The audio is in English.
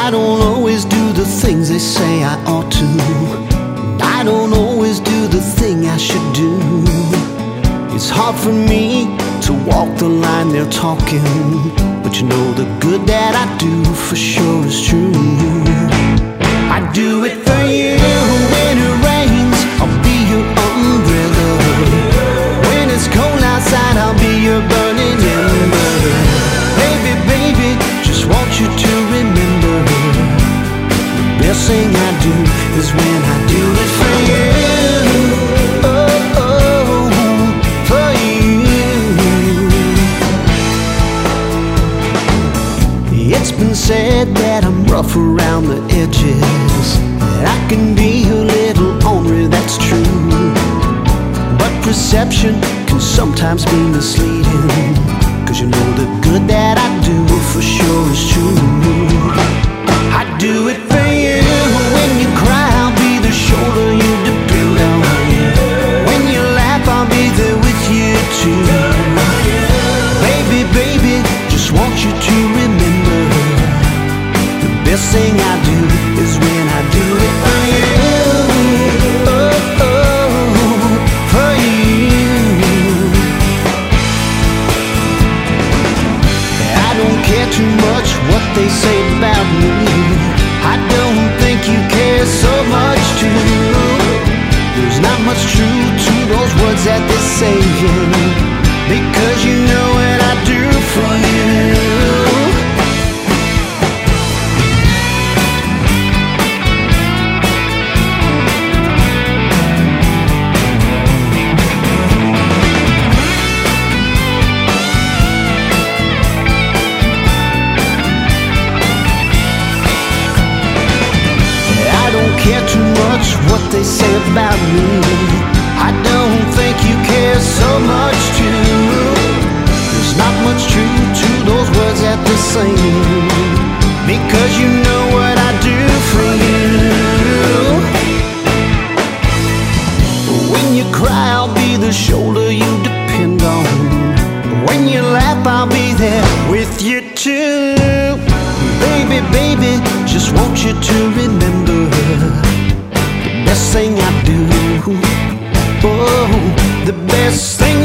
I don't always do the things they say I ought to. I don't always do the thing I should do. It's hard for me to walk the line they're talking, but you know the good that I do for sure is true. I do it for you. When it rains, I'll be your umbrella. When it's cold outside, I'll be your burning ember. Baby, baby, just want you to remember, the best thing I do is when I do it for you. Oh, oh, for you. It's been said that I'm rough around the edges, that I can be a little ornery, that's true. But perception can sometimes be misleading, 'cause you know the good that I do for sure is true. I do it for you. When you cry, I'll be the shoulder you depend on. When you laugh, I'll be there with you too. Baby, baby, just want you to remember, the best thing I do is when I do it for you. Oh, oh, for you. I don't care too much what they say about me. I don't think you care so much too. There's not much truth to those words that they're saying, because you know what I do for you. Care too much what they say about me. I don't think you care so much too. There's not much truth to those words that they're saying, because you know what I do for you. When you cry, I'll be the shoulder you depend on. When you laugh, I'll be there with you too. Baby, baby, just want you to remember, the best thing I do, oh, the best thing